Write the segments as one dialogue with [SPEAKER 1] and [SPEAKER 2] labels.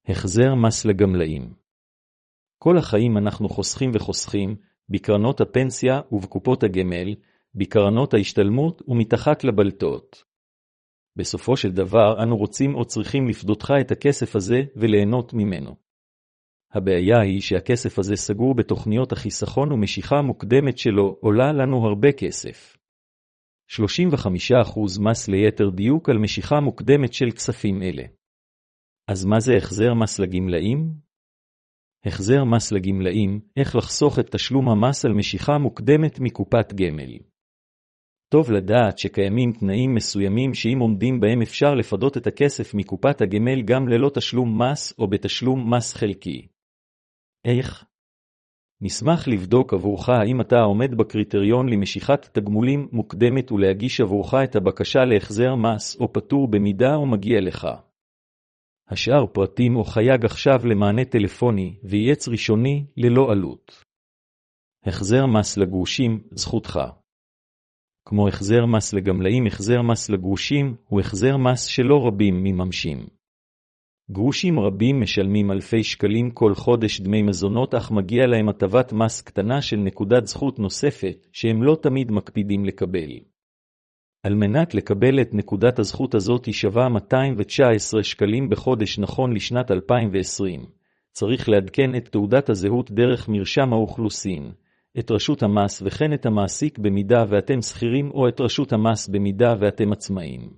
[SPEAKER 1] החזר מס לגמלאים. כל החיים אנחנו חוסכים וחוסכים, בקרנות הפנסיה ובקופות הגמל, בקרנות ההשתלמות ומתחת לבלטות. בסופו של דבר אנו רוצים או צריכים לפדותך את הכסף הזה וליהנות ממנו. הבעיה היא שהכסף הזה סגור בתוכניות החיסכון ומשיכה מוקדמת שלו עולה לנו הרבה כסף. 35% מס ליתר דיוק על משיכה מוקדמת של כספים אלה. אז מה זה החזר מס לגמלאים? החזר מס לגמלאים, איך לחסוך את תשלום המס על משיכה מוקדמת מקופת גמל. טוב לדעת שקיימים תנאים מסוימים שאם עומדים בהם אפשר לפדות את הכסף מקופת הגמל גם ללא תשלום מס או בתשלום מס חלקי. איך? נשמח לבדוק עבורך האם אתה עומד בקריטריון למשיכת תגמולים מוקדמת ולהגיש עבורך את הבקשה להחזר מס או פטור במידה או מגיע לך. השאר פרטים או חייג עכשיו למענה טלפוני וייעץ ראשוני ללא עלות. החזר מס לגרושים, זכותך. כמו החזר מס לגמלאים, החזר מס לגרושים הוא החזר מס שלא רבים מממשים. גרושים רבים משלמים אלפי שקלים כל חודש דמי מזונות, אך מגיע להם הטבת מס קטנה של נקודת זכות נוספת שהם לא תמיד מקפידים לקבל. על מנת לקבל את נקודת הזכות הזאת היא שווה 219 שקלים בחודש נכון לשנת 2020. צריך לעדכן את תעודת הזהות דרך מרשם האוכלוסין, את רשות המס וכן את המעסיק במידה ואתם שכירים או את רשות המס במידה ואתם עצמאים.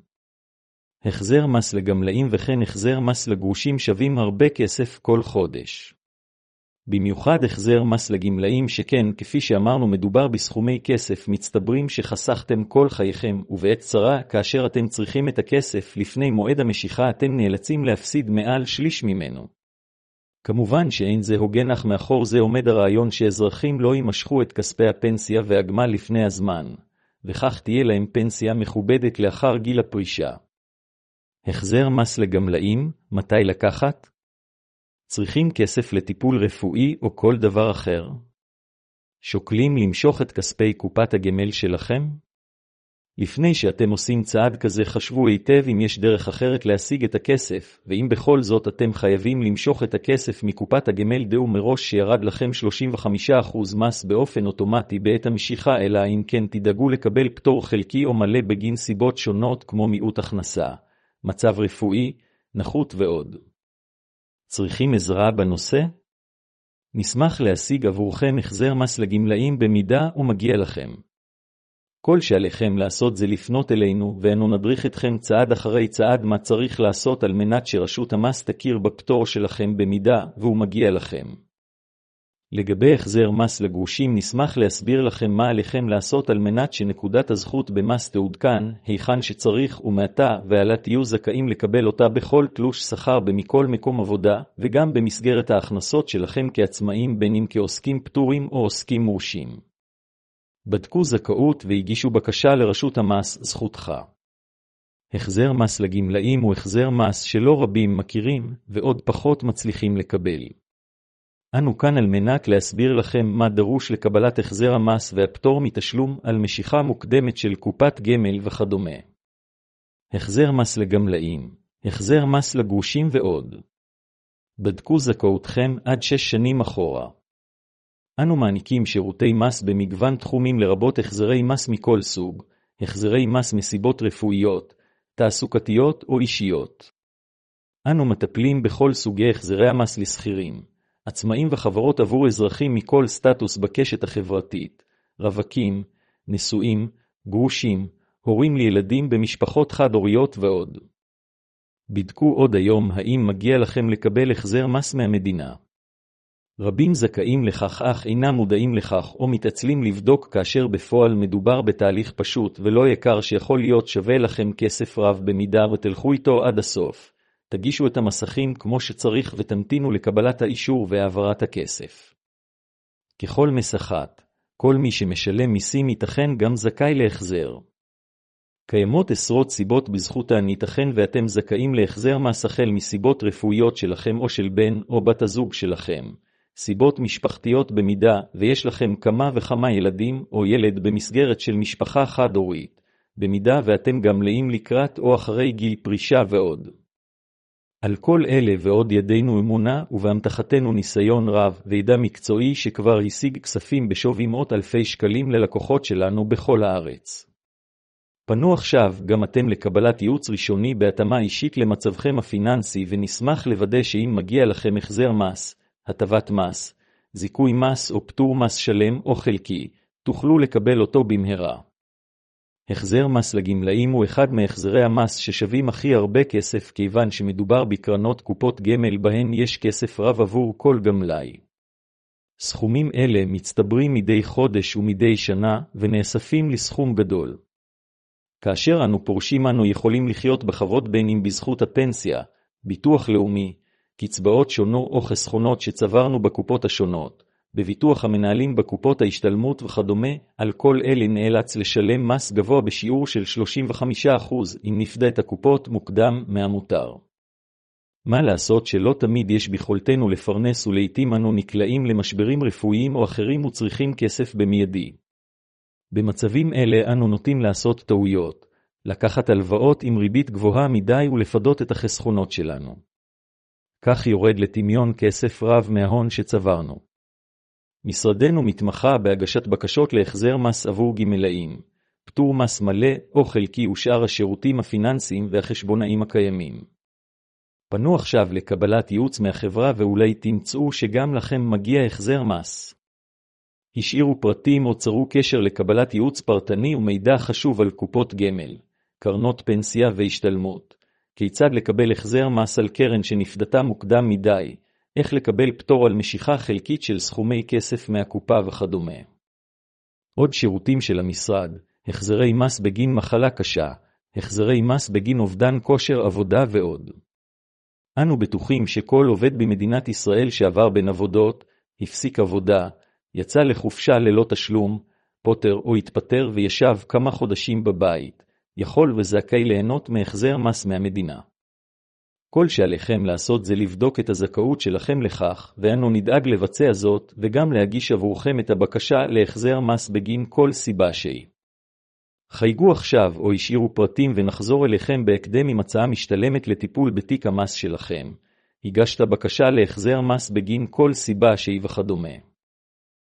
[SPEAKER 1] החזר מס לגמלאים וכן החזר מס לגרושים שווים הרבה כסף כל חודש. במיוחד החזר מס לגמלאים שכן, כפי שאמרנו, מדובר בסכומי כסף מצטברים שחסכתם כל חייכם, ובעת צרה, כאשר אתם צריכים את הכסף לפני מועד המשיכה אתם נאלצים להפסיד מעל שליש ממנו. כמובן שאין זה הוגן, אך מאחור זה עומד הרעיון שאזרחים לא יימשכו את כספי הפנסיה והגמל לפני הזמן, וכך תהיה להם פנסיה מכובדת לאחר גיל הפרישה. החזר מס לגמלאים, מתי לקחת? צריכים כסף לטיפול רפואי או כל דבר אחר? שוקלים למשוך את כספי קופת הגמל שלכם? לפני שאתם עושים צעד כזה חשבו היטב אם יש דרך אחרת להשיג את הכסף, ואם בכל זאת אתם חייבים למשוך את הכסף מקופת הגמל דעו מראש שירד לכם 35% מס באופן אוטומטי בעת המשיכה, אלא אם כן תדאגו לקבל פטור חלקי או מלא בגין סיבות שונות כמו מיעוט הכנסה, מצב רפואי, נכות ועוד. צריכים עזרה בנושא? נשמח להשיג עבורכם החזר מס לגמלאים במידה ומגיע לכם. כל שעליכם לעשות זה לפנות אלינו ואנו נדריך אתכם צעד אחרי צעד מה צריך לעשות על מנת שרשות המס תכיר בפטור שלכם במידה והוא מגיע לכם. לגבי החזר מס לגרושים נשמח להסביר לכם מה עליכם לעשות על מנת שנקודת הזכות במס תעודכן היכן שצריך ומעתה ועלה תהיו זכאים לקבל אותה בכל תלוש שכר במכל מקום עבודה וגם במסגרת ההכנסות שלכם כעצמאים בין אם כעוסקים פטורים או עוסקים מורשים. בדקו זכאות והגישו בקשה לרשות המס, זכותך. החזר מס לגמלאים הוא החזר מס שלא רבים מכירים ועוד פחות מצליחים לקבל. אנו כאן על מנת להסביר לכם מה דרוש לקבלת החזר המס והפטור מתשלום על משיכה מוקדמת של קופת גמל וכדומה. החזר מס לגמלאים, החזר מס לגרושים ועוד. בדקו זכאותכם עד 6 שנים אחורה. אנו מעניקים שירותי מס במגוון תחומים לרבות החזרי מס מכל סוג, החזרי מס מסיבות רפואיות, תעסוקתיות או אישיות. אנו מטפלים בכל סוגי החזרי המס לשכירים, עצמאים וחברות עבור אזרחים מכל סטטוס בקשת החברתית, רווקים, נשואים, גרושים, הורים לילדים במשפחות חד-הוריות ועוד. בדקו עוד היום האם מגיע לכם לקבל החזר מס מהמדינה. רבים זכאים לכך אך אינם מודעים לכך או מתעצלים לבדוק כאשר בפועל מדובר בתהליך פשוט ולא יקר שיכול להיות שווה לכם כסף רב במידה ותלכו איתו עד הסוף. תגישו את המסכים כמו שצריך ותמתינו לקבלת האישור והעברת הכסף. ככל מסחת, כל מי שמשלם מיסים ייתכן גם זכאי להחזר. קיימות עשרות סיבות בזכותן ייתכן ואתם זכאים להחזר מס החל מסיבות רפואיות שלכם או של בן או בת הזוג שלכם, סיבות משפחתיות במידה ויש לכם כמה וכמה ילדים או ילד במסגרת של משפחה חד-הורית, במידה ואתם גם מלאים לקראת או אחרי גיל פרישה ועוד. על כל אלה ועוד ידינו אמונה ובהמתחתנו ניסיון רב וידע מקצועי שכבר השיג כספים בשווי מאות אלפי שקלים ללקוחות שלנו בכל הארץ. פנו עכשיו גם אתם לקבלת ייעוץ ראשוני בהתאמה אישית למצבכם הפיננסי ונשמח לוודא שאם מגיע לכם החזר מס, הטבת מס, זיכוי מס או פטור מס שלם או חלקי, תוכלו לקבל אותו במהרה. החזר מס לגמלאים הוא אחד מהחזרי המס ששווים הכי הרבה כסף כיוון שמדובר בקרנות קופות גמל בהן יש כסף רב עבור כל גמלאי. סכומים אלה מצטברים מדי חודש ומדי שנה ונאספים לסכום גדול. כאשר אנו פורשים אנו יכולים לחיות בכבוד בין אם בזכות הפנסיה, ביטוח לאומי, קצבאות שונות או חסכונות שצברנו בקופות השונות, בביטוח המנהלים בקופות ההשתלמות וכדומה, על כל אלה נאלץ לשלם מס גבוה בשיעור של 35% אם נפדה את הקופות מוקדם מהמותר. מה לעשות שלא תמיד יש ביכולתנו לפרנס ולעיתים אנו נקלעים למשברים רפואיים או אחרים וצריכים כסף במיידי. במצבים אלה אנו נוטים לעשות טעויות, לקחת הלוואות עם ריבית גבוהה מדי ולפדות את החסכונות שלנו. כך יורד לטמיון כסף רב מההון שצברנו. משרדנו מתמחה בהגשת בקשות להחזר מס עבור גמלאים, פטור מס מלא או חלקי ושאר השירותים הפיננסיים והחשבונאים הקיימים. פנו עכשיו לקבלת ייעוץ מהחברה ואולי תמצאו שגם לכם מגיע החזר מס. השאירו פרטים או צרו קשר לקבלת ייעוץ פרטני ומידע חשוב על קופות גמל, קרנות פנסיה והשתלמות, כיצד לקבל החזר מס על קרן שנפדתה מוקדם מדי, איך לקבל פטור על משיכה חלקית של סכומי כסף מהקופה וכדומה. עוד שירותים של המשרד, החזרי מס בגין מחלה קשה, החזרי מס בגין אובדן כושר עבודה ועוד. אנו בטוחים שכל עובד במדינת ישראל שעבר בין עבודות, הפסיק עבודה, יצא לחופשה ללא תשלום, פוטר או התפטר וישב כמה חודשים בבית, יכול וזכאי ליהנות מהחזר מס מהמדינה. כל שעליכם לעשות זה לבדוק את הזכאות שלכם לכך, ואנו נדאג לבצע זאת וגם להגיש עבורכם את הבקשה להחזר מס בגין כל סיבה שהיא. חייגו עכשיו או השאירו פרטים ונחזור אליכם בהקדם עם הצעה משתלמת לטיפול בתיק המס שלכם. הגשת בקשה להחזר מס בגין כל סיבה שהיא וכדומה.